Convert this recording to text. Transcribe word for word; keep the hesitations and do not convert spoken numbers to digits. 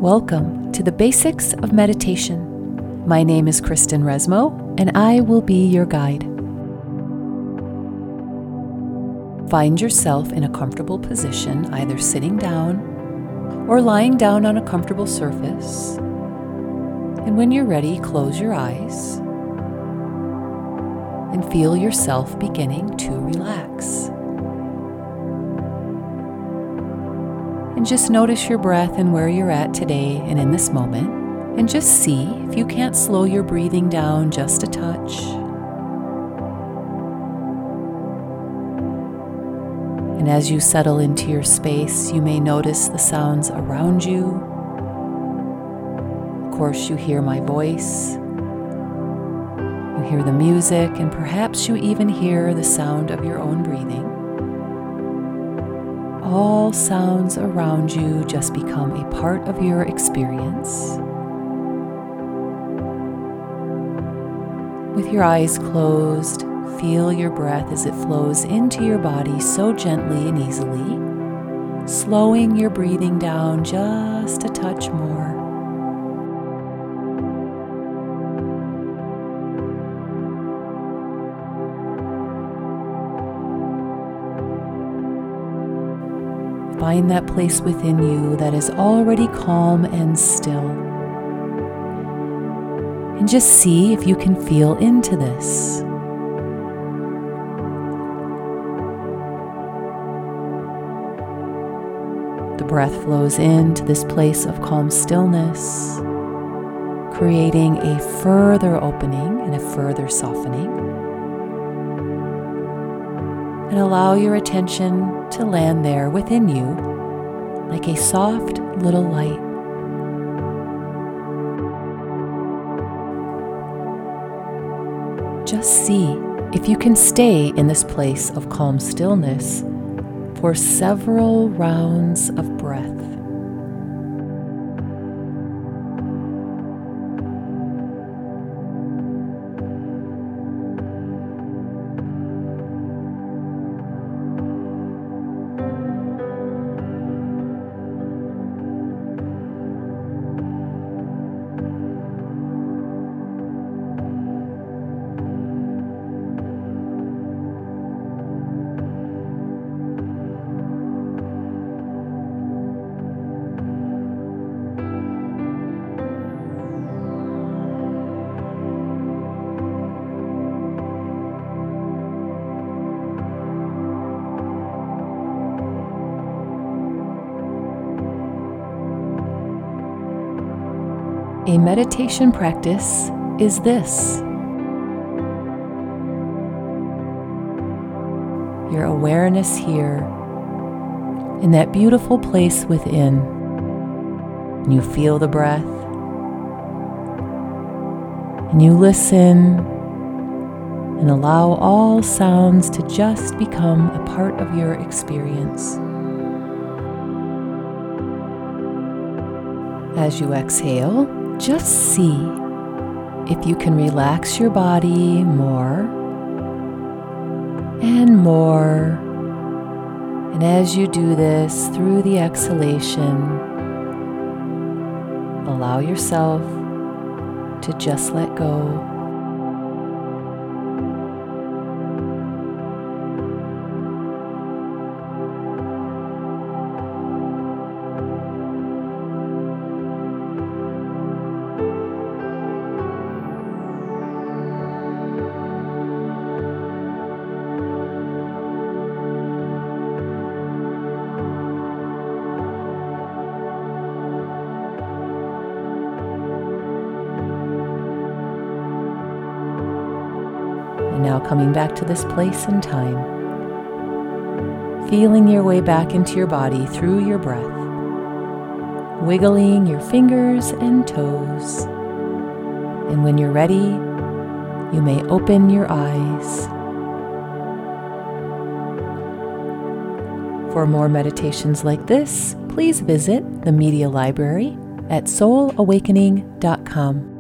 Welcome to the Basics of Meditation. My name is Kristen Resmo, and I will be your guide. Find yourself in a comfortable position, either sitting down or lying down on a comfortable surface. And when you're ready, close your eyes and feel yourself beginning to relax. And just notice your breath and where you're at today and in this moment. And just see if you can't slow your breathing down just a touch. And as you settle into your space, you may notice the sounds around you. Of course, you hear my voice. You hear the music, and perhaps you even hear the sound of your own breathing. All sounds around you just become a part of your experience. With your eyes closed, feel your breath as it flows into your body so gently and easily, slowing your breathing down just a touch more. Find that place within you that is already calm and still. And just see if you can feel into this. The breath flows into this place of calm stillness, creating a further opening and a further softening. And allow your attention to land there within you like a soft little light. Just see if you can stay in this place of calm stillness for several rounds of breath. A meditation practice is this: your awareness here in that beautiful place within. And you feel the breath, and you listen and allow all sounds to just become a part of your experience. As you exhale, just see if you can relax your body more and more. And as you do this through the exhalation, allow yourself to just let go. And now coming back to this place and time, feeling your way back into your body through your breath, wiggling your fingers and toes. And when you're ready, you may open your eyes. For more meditations like this, please visit the Media Library at soul awakening dot com.